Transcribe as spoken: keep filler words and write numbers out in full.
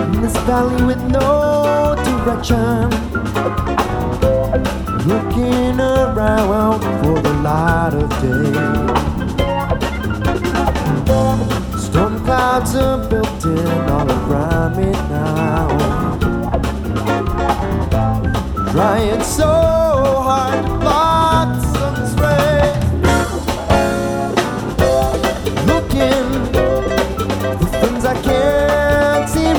in this valley with no direction, looking around for the light of day. Storm clouds are built in all around me now, drying so